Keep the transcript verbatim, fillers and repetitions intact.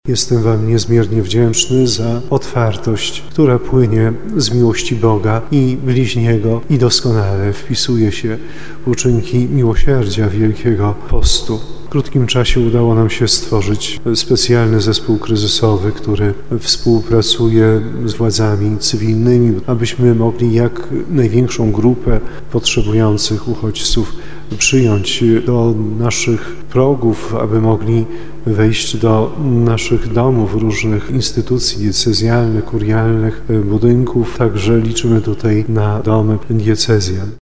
Jestem Wam niezmiernie wdzięczny za otwartość, która płynie z miłości Boga i bliźniego i doskonale wpisuje się w uczynki miłosierdzia Wielkiego Postu. W krótkim czasie udało nam się stworzyć specjalny zespół kryzysowy, który współpracuje z władzami cywilnymi, abyśmy mogli jak największą grupę potrzebujących uchodźców przyjąć do naszych progów, aby mogli wejść do naszych domów, różnych instytucji diecezjalnych, kurialnych, budynków. Także liczymy tutaj na domy diecezjan.